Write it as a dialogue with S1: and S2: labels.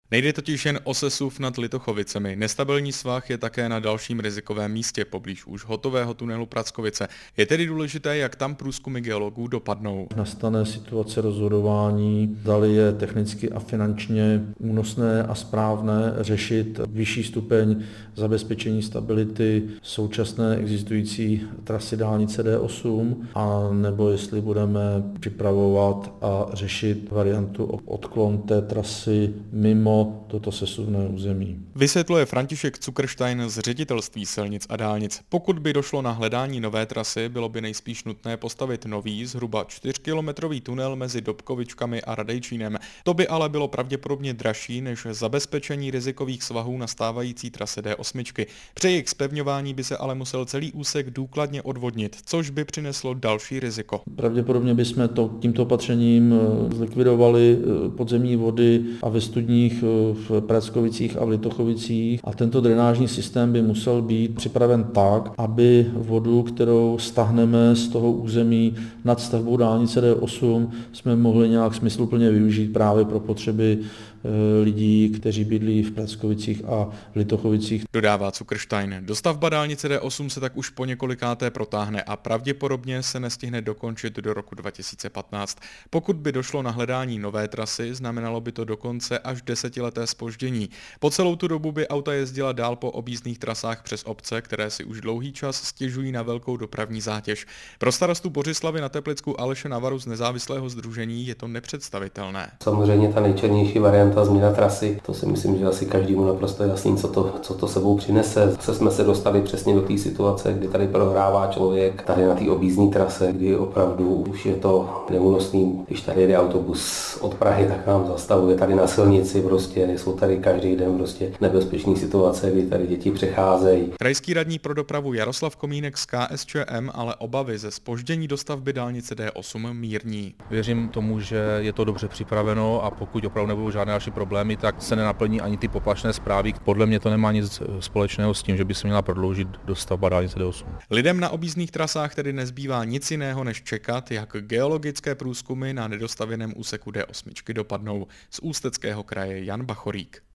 S1: Nejde totiž jen o sesuv nad Litochovicemi. Nestabilní svah je také na dalším rizikovém místě, poblíž už hotového tunelu Prackovice. Je tedy důležité, jak tam průzkumy geologů dopadnou.
S2: Nastane situace rozhodování, zdali je technicky a finančně únosné a správné řešit vyšší stupeň zabezpečení stability současné existující trasy dálnice D8, a nebo jestli budeme připravovat a řešit variantu odklon té trasy mimo toto sesuvné území.
S1: Vysvětluje František Cukrstein z Ředitelství silnic a dálnic. Pokud by došlo na hledání nové trasy, bylo by nejspíš nutné postavit nový, zhruba 4kilometrový tunel mezi Dobkovičkami a Radejčínem. To by ale bylo pravděpodobně dražší než zabezpečení rizikových svahů na stávající trase D8. Při jejich zpevňování by se ale musel celý úsek důkladně odvodnit, což by přineslo další riziko.
S2: Pravděpodobně bychom tímto opatřením zlikvidovali podzemní vody a ve studních v Prackovicích a v Litochovicích, a tento drenážní systém by musel být připraven tak, aby vodu, kterou stáhneme z toho území nad stavbou dálnice D8, jsme mohli nějak smysluplně využít právě pro potřeby lidí, kteří bydlí v Prackovicích a v Litochovicích.
S1: Dodává Cukrstein. Dostavba dálnice D8 se tak už po několikáté protáhne a pravděpodobně se nestihne dokončit do roku 2015. Pokud by došlo na hledání nové trasy, znamenalo by to dokonce až 10leté zpoždění. Po celou tu dobu by auta jezdila dál po objízdných trasách přes obce, které si už dlouhý čas stěžují na velkou dopravní zátěž. Pro starostu Bořislavy na Teplicku Aleše Navaru z nezávislého sdružení je to nepředstavitelné.
S3: Samozřejmě ta nejčernější varianta změna trasy, to si myslím, že asi každému naprosto jasný, co to sebou přinese. Zase jsme se dostali přesně do té situace, kdy tady prohrává člověk tady na té objízdné trase, kdy opravdu už je to neúnosný. Když tady jede autobus od Prahy, tak nám zastavuje tady na silnici, prostě jsou tady každý den prostě nebezpečné situace, kdy tady děti přecházejí.
S1: Krajský radní pro dopravu Jaroslav Komínek z KSČM ale obavy ze zpoždění dostavby dálnice D8 mírní.
S4: Věřím tomu, že je to dobře připraveno, a pokud opravdu nebudou žádné další problémy, tak se nenaplní ani ty poplašné zprávy. Podle mě to nemá nic společného s tím, že by se měla prodloužit dostavba dálnice D8.
S1: Lidem na objízdných trasách tedy nezbývá nic jiného, než čekat, jak geologické průzkumy na nedostavěném úseku D8 dopadnou. Z Ústeckého kraje Jan Bachorík.